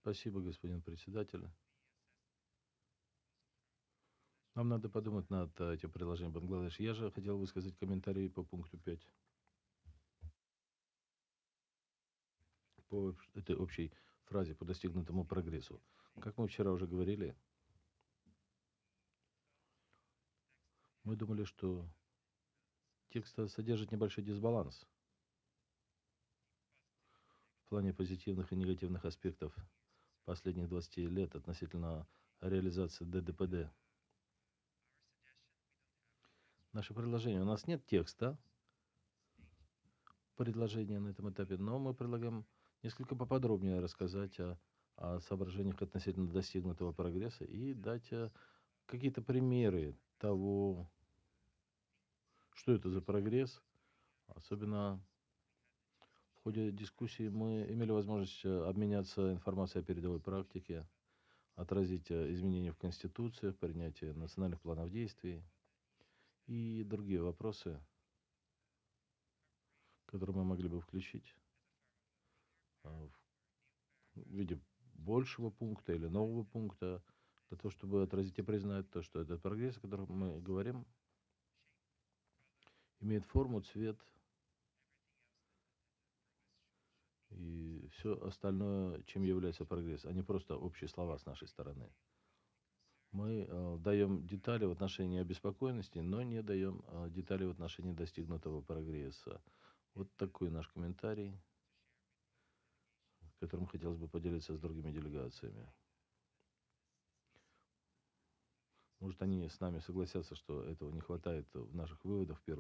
Спасибо, господин председатель. Нам надо подумать над этим приложением Бангладеш. Я же хотел высказать комментарий по пункту 5, по этой общей фразе, по достигнутому прогрессу. Как мы вчера уже говорили, мы думали, что текст содержит небольшой дисбаланс в плане позитивных и негативных аспектов последних 20 лет относительно реализации ДДПД. Наше предложение. У нас нет текста предложения на этом этапе, но мы предлагаем несколько поподробнее рассказать о соображениях относительно достигнутого прогресса и дать какие-то примеры того, что это за прогресс. Особенно в ходе дискуссии мы имели возможность обменяться информацией о передовой практике, отразить изменения в Конституции, принятие национальных планов действий и другие вопросы, которые мы могли бы включить в виде большего пункта или нового пункта, для того, чтобы отразить и признать то, что этот прогресс, о котором мы говорим, имеет форму, цвет и все остальное, чем является прогресс, а не просто общие слова с нашей стороны. Мы даем детали в отношении обеспокоенности, но не даем детали в отношении достигнутого прогресса. Вот такой наш комментарий, которым хотелось бы поделиться с другими делегациями. Может, они с нами согласятся, что этого не хватает в наших выводах в первую